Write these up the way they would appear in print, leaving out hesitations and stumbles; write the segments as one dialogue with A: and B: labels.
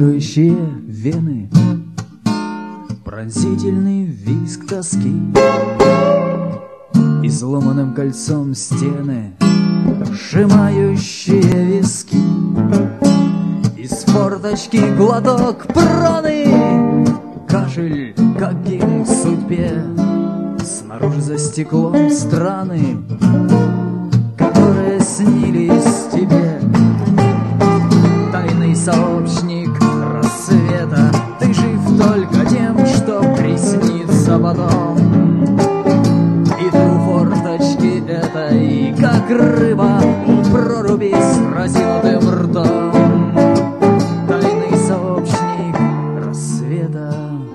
A: пульсирующие вены, пронзительный визг тоски, изломанным кольцом стены, сжимающие виски. Из форточки глоток праны, кашель, как гимн судьбе. Снаружи за стеклом страны, которые снились тебе. Тайный сообщник рассвета, ты жив только тем, что приснится потом. И ты у форточки этой, как рыба у проруби с разинутым ртом. Тайный сообщник рассвета.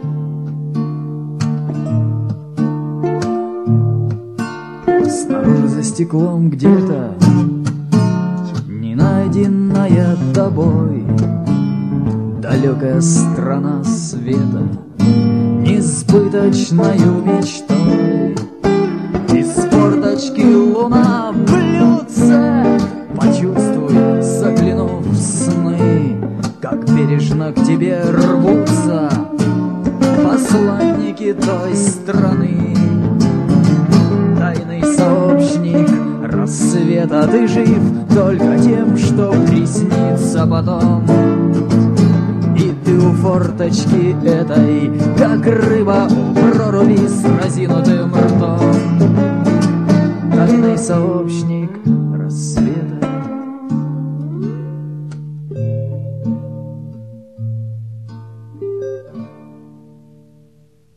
A: Снаружи за стеклом где-то не найденная тобой далекая страна света, несбыточною мечтой. Из форточки луна в блюдце, почувствуй, заглянув в сны, как бережно к тебе рвутся посланники той страны. Тайный сообщник рассвета, ты жив только тем, что приснится потом. И ты у форточки этой, как рыба у проруби с разинутым ртом. Тайный сообщник рассвета.